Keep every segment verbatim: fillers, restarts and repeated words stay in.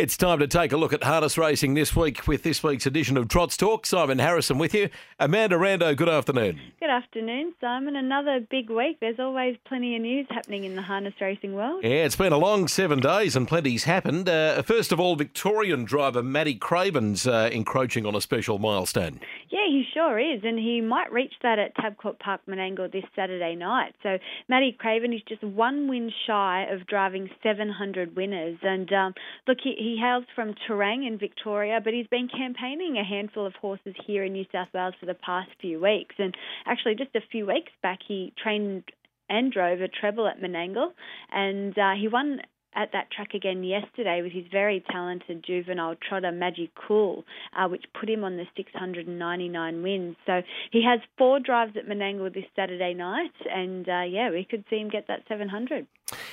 It's time to take a look at harness racing this week with this week's edition of Trots Talk. Simon Harrison with you. Amanda Rando, good afternoon. Good afternoon, Simon. Another big week. There's always plenty of news happening in the harness racing world. Yeah, it's been a long seven days and plenty's happened. Uh, first of all, Victorian driver Matty Craven's uh, encroaching on a special milestone. Yeah, he sure is, and he might reach that at Tabcorp Park Menangle this Saturday night. So Matty Craven is just one win shy of driving seven hundred winners. And um, look, he, he hails from Terang in Victoria, but he's been campaigning a handful of horses here in New South Wales for the past few weeks. And actually, just a few weeks back, he trained and drove a treble at Menangle, and uh, he won at that track again yesterday with his very talented juvenile trotter Magic Cool, uh, which put him on the six hundred ninety-nine wins. So he has four drives at Menangle this Saturday night, and uh, yeah, we could see him get that seven hundred.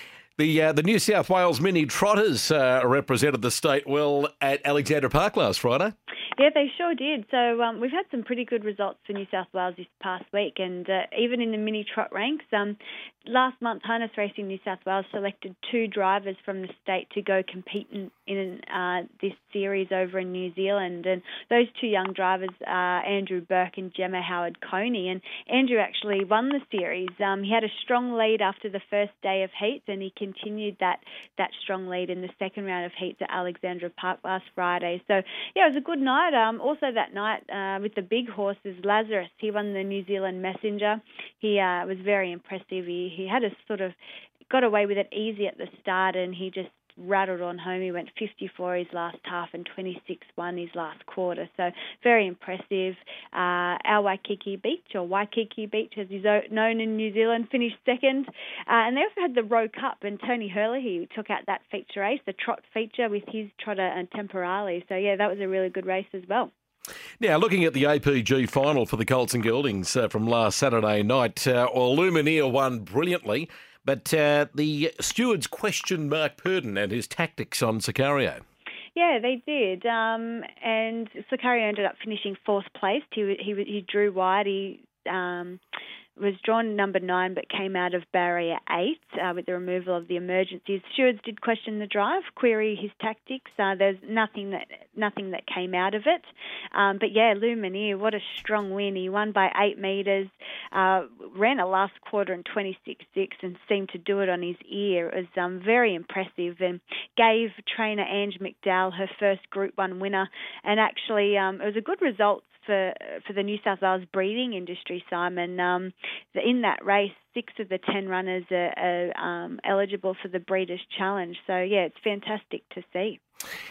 The uh, the New South Wales Mini Trotters uh, represented the state well at Alexandra Park last Friday. Yeah, they sure did. So um, we've had some pretty good results for New South Wales this past week, and uh, even in the mini trot ranks, um, last month Harness Racing New South Wales selected two drivers from the state to go compete in, in uh, this series over in New Zealand, and those two young drivers are Andrew Burke and Gemma Howard-Coney, and Andrew actually won the series. Um, he had a strong lead after the first day of heats, and he continued that, that strong lead in the second round of heats at Alexandra Park last Friday. So, yeah, it was a good night. Um, also that night uh, with the big horses, Lazarus, he won the New Zealand Messenger. He uh, was very impressive. He, he had a sort of, got away with it easy at the start, and he just rattled on home. He went fifty-four his last half and twenty-six one his last quarter. So very impressive. Uh, our Waikiki Beach, or Waikiki Beach as he's known in New Zealand, finished second. Uh, and they also had the Rowe Cup, and Tony Hurley, he took out that feature race, the trot feature with his trotter and Temporale. So yeah, that was a really good race as well. Now, looking at the A P G final for the Colts and Geldings uh, from last Saturday night, uh, well, Lumineer won brilliantly, but uh, the stewards questioned Mark Purdon and his tactics on Sicario. Yeah, they did. Um, and Sicario ended up finishing fourth place. He he, he drew wide. He um, was drawn number nine but came out of barrier eight uh, with the removal of the emergencies. Stewards did question the drive, query his tactics. Uh, there's nothing that nothing that came out of it. Um, but yeah, Lumineer, what a strong win. He won by eight metres, uh, ran a last quarter in twenty-six six and seemed to do it on his ear. It was um, very impressive and gave trainer Ange McDowell her first Group one winner. And actually, um, it was a good result for for the New South Wales breeding industry, Simon. Um, in that race, six of the ten runners are, are um, eligible for the Breeders' Challenge. So, yeah, it's fantastic to see.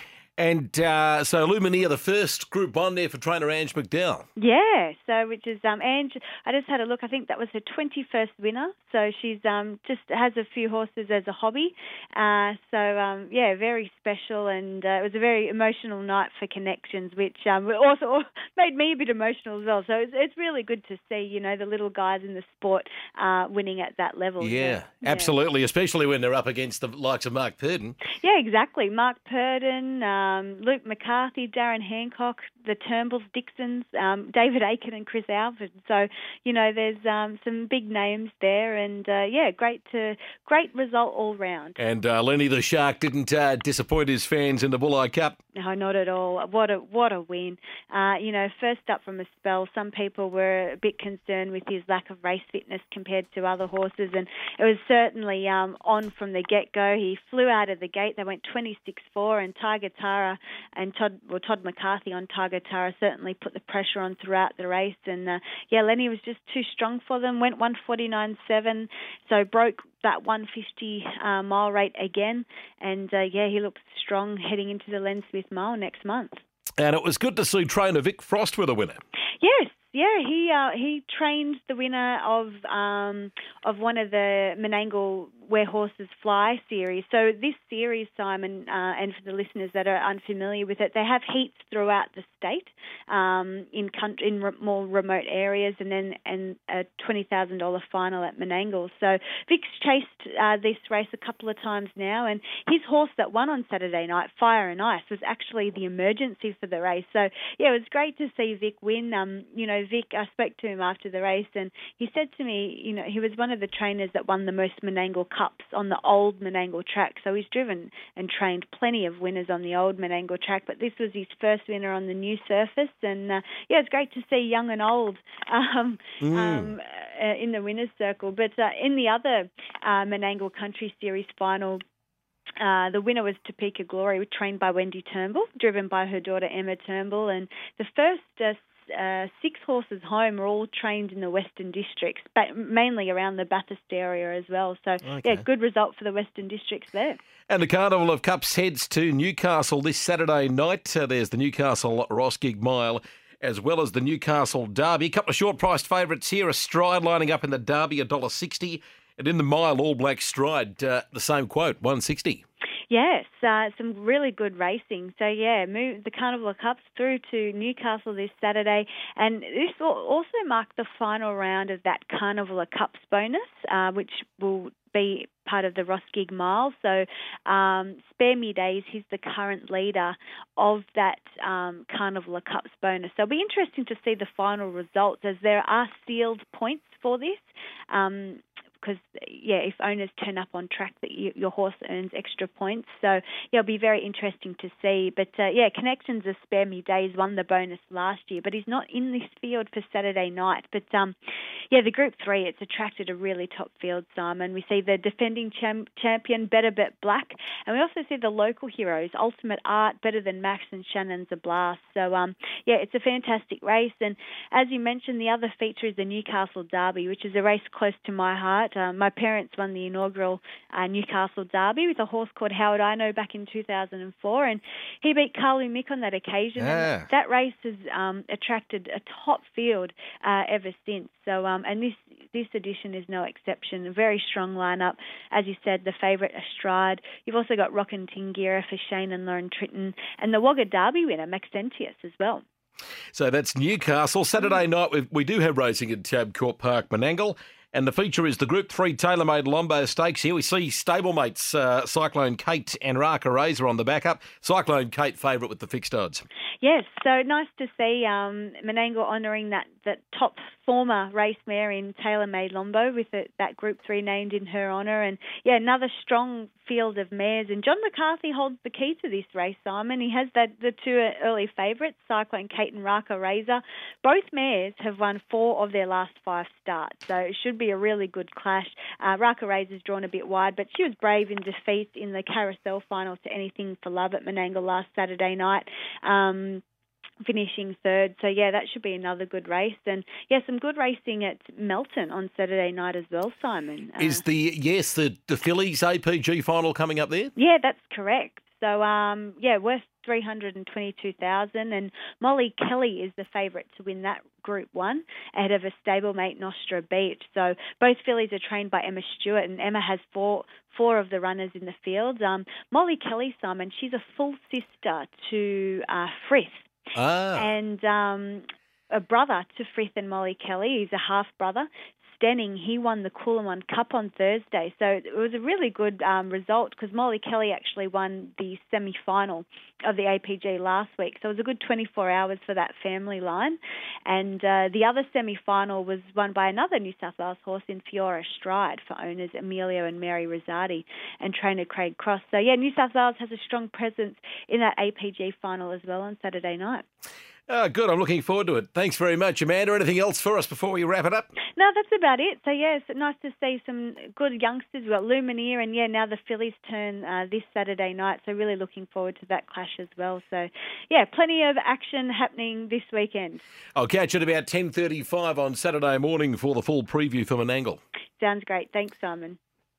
And uh, so Lumineer, the first Group one there for trainer Ange McDowell. Yeah, so which is um, Ange. I just had a look. I think that was her twenty-first winner. So she's um, just has a few horses as a hobby. Uh, so um, yeah, very special, and uh, it was a very emotional night for Connections, which um, also made me a bit emotional as well. So it's, it's really good to see, you know, the little guys in the sport uh, winning at that level. Yeah, so, yeah, absolutely, especially when they're up against the likes of Mark Purdon. Yeah, exactly. Mark Purdon. Um, Um, Luke McCarthy, Darren Hancock, the Turnbulls, Dixons, um, David Aiken and Chris Alford. So, you know, there's um, some big names there, and uh, yeah, great to great result all round. And uh, Lenny the Shark didn't uh, disappoint his fans in the Bulleye Cup. No, not at all. What a what a win. Uh, you know, first up from a spell, some people were a bit concerned with his lack of race fitness compared to other horses, and it was certainly um, on from the get-go. He flew out of the gate. They went twenty-six four, and Tiger Tara and Todd, well, Todd McCarthy on Tiger Tara certainly put the pressure on throughout the race. And, uh, yeah, Lenny was just too strong for them, went one forty-nine seven, so broke that one fifty uh, mile rate again. And, uh, yeah, he looks strong heading into the Len Smith Mile next month. And it was good to see trainer Vic Frost with a winner. Yes. Yeah, he uh, he trained the winner of um, of one of the Menangle Where Horses Fly series. So this series, Simon, uh, and for the listeners that are unfamiliar with it, they have heats throughout the state um, in country, in re- more remote areas, and then and a twenty thousand dollars final at Menangle. So Vic's chased uh, this race a couple of times now, and his horse that won on Saturday night, Fire and Ice, was actually the emergency for the race. So yeah, it was great to see Vic win. Um, you know, Vic, I spoke to him after the race, and he said to me, you know, he was one of the trainers that won the most Menangle Cups on the old Menangle track. So he's driven and trained plenty of winners on the old Menangle track, but this was his first winner on the new surface. And uh, yeah, it's great to see young and old um, mm. um, uh, in the winner's circle. But uh, in the other uh, Menangle Country Series final, Uh, the winner was Topeka Glory, trained by Wendy Turnbull, driven by her daughter Emma Turnbull. And the first uh, uh, six horses home are all trained in the Western Districts, but mainly around the Bathurst area as well. So, okay. yeah, good result for the Western Districts there. And the Carnival of Cups heads to Newcastle this Saturday night. Uh, there's the Newcastle Roskig Mile, as well as the Newcastle Derby. A couple of short-priced favourites here. Astride lining up in the Derby, one dollar sixty. And in the mile, All Black Stride, uh, the same quote, one sixty. Yes, uh, some really good racing. So, yeah, move the Carnival of Cups through to Newcastle this Saturday. And this will also mark the final round of that Carnival of Cups bonus, uh, which will be part of the Roskig Mile. So um, Spare Me Days, he's the current leader of that um, Carnival of Cups bonus. So it'll be interesting to see the final results, as there are sealed points for this. Um Because, yeah, if owners turn up on track, that you, your horse earns extra points. So, yeah, it'll be very interesting to see. But, uh, yeah, Connections of Spare Me Days won the bonus last year, but he's not in this field for Saturday night. But, um, yeah, the Group three, it's attracted a really top field, Simon. We see the defending cham- champion, Better Bet Black, and we also see the local heroes, Ultimate Art, Better Than Max, and Shannon's a Blast. So, um, yeah, it's a fantastic race. And as you mentioned, the other feature is the Newcastle Derby, which is a race close to my heart. Uh, my parents won the inaugural uh, Newcastle Derby with a horse called Howard I Know back in two thousand four, and he beat Carlu Mick on that occasion. Yeah. And that race has um, attracted a top field uh, ever since. So, um, and this this edition is no exception. A very strong lineup. As you said, the favourite Astride. You've also got Rockin' Tingira for Shane and Lauren Tritton, and the Wagga Derby winner, Maxentius, as well. So that's Newcastle. Saturday night, we, we do have racing at Tabcorp Park, Menangle. And the feature is the Group three Tailor-Made Lombo Stakes. Here we see stablemates uh, Cyclone Kate and Raka Razor on the backup. Cyclone Kate favourite with the fixed odds. Yes, so nice to see um, Menangle honouring that, that top former race mare in Tailor-Made Lombo with it, that Group three named in her honour. And, yeah, another strong field of mares. And John McCarthy holds the key to this race, Simon. He has that the two early favourites, Cyclone Kate and Raka Razor. Both mares have won four of their last five starts, so it should be a really good clash. Uh, Raka Razor's drawn a bit wide, but she was brave in defeat in the Carousel final to Anything for Love at Menangle last Saturday night. Um, finishing third. So, yeah, that should be another good race. And, yeah, some good racing at Melton on Saturday night as well, Simon. Uh, Is the, yes, the, the Phillies A P G final coming up there? Yeah, that's correct. So, um, yeah, worth three hundred twenty-two thousand dollars, and Molly Kelly is the favourite to win that Group one ahead of a stablemate, Nostra Beach. So both fillies are trained by Emma Stewart, and Emma has four four of the runners in the field. Um, Molly Kelly, Simon, she's a full sister to uh, Frith. Ah. And um, a brother to Frith and Molly Kelly. He's a half-brother. Stenning, he won the Coolamon Cup on Thursday. So it was a really good um, result because Molly Kelly actually won the semi-final of the A P G last week. So it was a good twenty-four hours for that family line. And uh, the other semi-final was won by another New South Wales horse in Fiora Stride for owners Emilio and Mary Rosati and trainer Craig Cross. So, yeah, New South Wales has a strong presence in that A P G final as well on Saturday night. Oh, good. I'm looking forward to it. Thanks very much, Amanda. Anything else for us before we wrap it up? No, that's about it. So, yeah, it's nice to see some good youngsters. We've got Lumineer and, yeah, now the Phillies turn uh, this Saturday night. So really looking forward to that clash as well. So, yeah, plenty of action happening this weekend. I'll catch you at about ten thirty-five on Saturday morning for the full preview from Menangle. Sounds great. Thanks, Simon.